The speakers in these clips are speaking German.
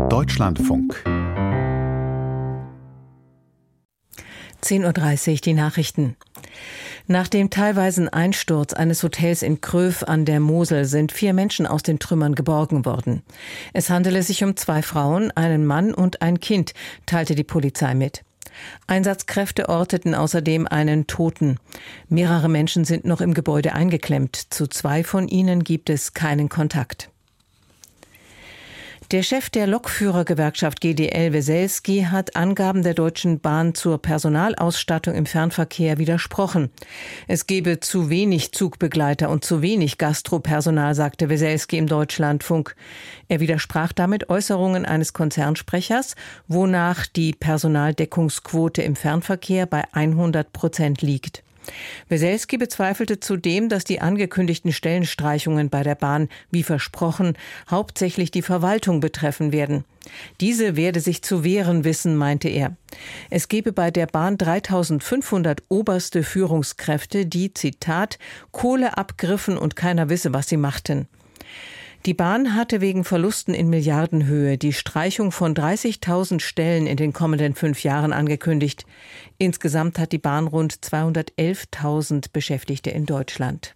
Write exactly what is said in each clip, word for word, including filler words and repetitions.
Deutschlandfunk. zehn Uhr dreißig, die Nachrichten. Nach dem teilweisen Einsturz eines Hotels in Kröv an der Mosel sind vier Menschen aus den Trümmern geborgen worden. Es handele sich um zwei Frauen, einen Mann und ein Kind, teilte die Polizei mit. Einsatzkräfte orteten außerdem einen Toten. Mehrere Menschen sind noch im Gebäude eingeklemmt. Zu zwei von ihnen gibt es keinen Kontakt. Der Chef der Lokführergewerkschaft G D L, Weselski, hat Angaben der Deutschen Bahn zur Personalausstattung im Fernverkehr widersprochen. Es gebe zu wenig Zugbegleiter und zu wenig Gastropersonal, sagte Weselski im Deutschlandfunk. Er widersprach damit Äußerungen eines Konzernsprechers, wonach die Personaldeckungsquote im Fernverkehr bei hundert Prozent liegt. Weselski bezweifelte zudem, dass die angekündigten Stellenstreichungen bei der Bahn, wie versprochen, hauptsächlich die Verwaltung betreffen werden. Diese werde sich zu wehren wissen, meinte er. Es gebe bei der Bahn dreitausendfünfhundert oberste Führungskräfte, die, Zitat, Kohle abgriffen und keiner wisse, was sie machten. Die Bahn hatte wegen Verlusten in Milliardenhöhe die Streichung von dreißigtausend Stellen in den kommenden fünf Jahren angekündigt. Insgesamt hat die Bahn rund zweihundertelftausend Beschäftigte in Deutschland.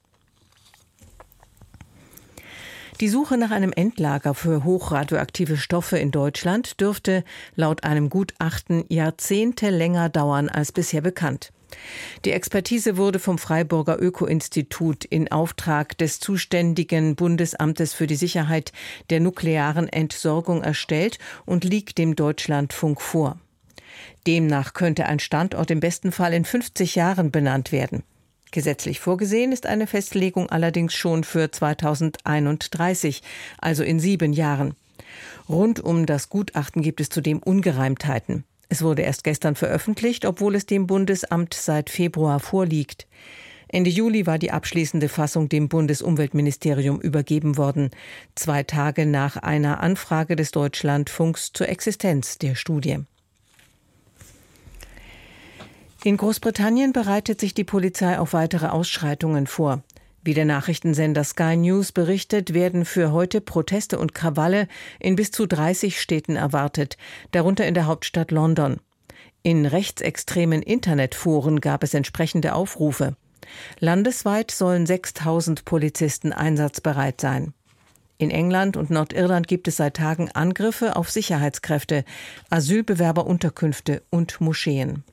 Die Suche nach einem Endlager für hochradioaktive Stoffe in Deutschland dürfte laut einem Gutachten Jahrzehnte länger dauern als bisher bekannt. Die Expertise wurde vom Freiburger Öko-Institut in Auftrag des zuständigen Bundesamtes für die Sicherheit der nuklearen Entsorgung erstellt und liegt dem Deutschlandfunk vor. Demnach könnte ein Standort im besten Fall in fünfzig Jahren benannt werden. Gesetzlich vorgesehen ist eine Festlegung allerdings schon für zweitausendeinunddreißig, also in sieben Jahren. Rund um das Gutachten gibt es zudem Ungereimtheiten. Es wurde erst gestern veröffentlicht, obwohl es dem Bundesamt seit Februar vorliegt. Ende Juli war die abschließende Fassung dem Bundesumweltministerium übergeben worden, zwei Tage nach einer Anfrage des Deutschlandfunks zur Existenz der Studie. In Großbritannien bereitet sich die Polizei auf weitere Ausschreitungen vor. Wie der Nachrichtensender Sky News berichtet, werden für heute Proteste und Krawalle in bis zu dreißig Städten erwartet, darunter in der Hauptstadt London. In rechtsextremen Internetforen gab es entsprechende Aufrufe. Landesweit sollen sechstausend Polizisten einsatzbereit sein. In England und Nordirland gibt es seit Tagen Angriffe auf Sicherheitskräfte, Asylbewerberunterkünfte und Moscheen.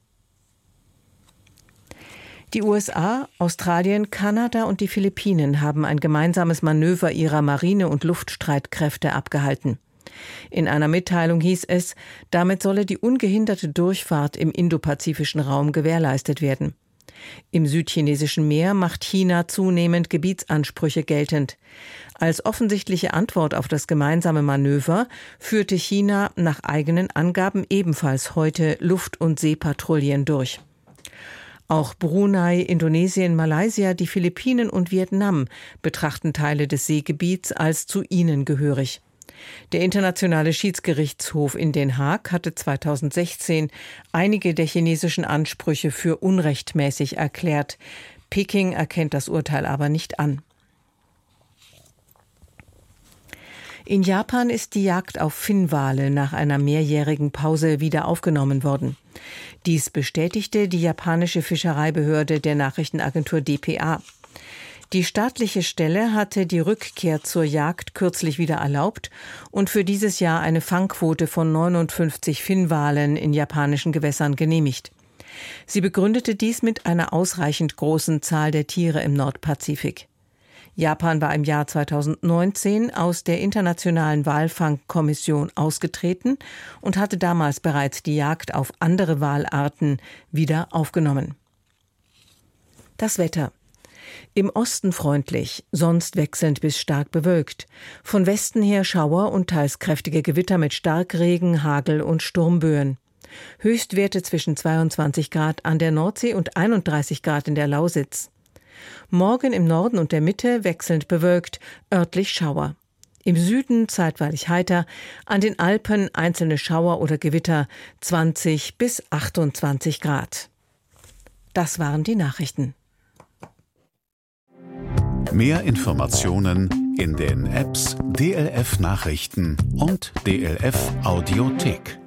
Die U S A, Australien, Kanada und die Philippinen haben ein gemeinsames Manöver ihrer Marine- und Luftstreitkräfte abgehalten. In einer Mitteilung hieß es, damit solle die ungehinderte Durchfahrt im indopazifischen Raum gewährleistet werden. Im südchinesischen Meer macht China zunehmend Gebietsansprüche geltend. Als offensichtliche Antwort auf das gemeinsame Manöver führte China nach eigenen Angaben ebenfalls heute Luft- und Seepatrouillen durch. Auch Brunei, Indonesien, Malaysia, die Philippinen und Vietnam betrachten Teile des Seegebiets als zu ihnen gehörig. Der Internationale Schiedsgerichtshof in Den Haag hatte zweitausendsechzehn einige der chinesischen Ansprüche für unrechtmäßig erklärt. Peking erkennt das Urteil aber nicht an. In Japan ist die Jagd auf Finnwale nach einer mehrjährigen Pause wieder aufgenommen worden. Dies bestätigte die japanische Fischereibehörde der Nachrichtenagentur D P A. Die staatliche Stelle hatte die Rückkehr zur Jagd kürzlich wieder erlaubt und für dieses Jahr eine Fangquote von neunundfünfzig Finnwalen in japanischen Gewässern genehmigt. Sie begründete dies mit einer ausreichend großen Zahl der Tiere im Nordpazifik. Japan war im Jahr zweitausendneunzehn aus der Internationalen Walfangkommission ausgetreten und hatte damals bereits die Jagd auf andere Walarten wieder aufgenommen. Das Wetter. Im Osten freundlich, sonst wechselnd bis stark bewölkt. Von Westen her Schauer und teils kräftige Gewitter mit Starkregen, Hagel und Sturmböen. Höchstwerte zwischen zweiundzwanzig Grad an der Nordsee und einunddreißig Grad in der Lausitz. Morgen im Norden und der Mitte wechselnd bewölkt, örtlich Schauer. Im Süden zeitweilig heiter, an den Alpen einzelne Schauer oder Gewitter, zwanzig bis achtundzwanzig Grad. Das waren die Nachrichten. Mehr Informationen In den Apps D L F Nachrichten und D L F Audiothek.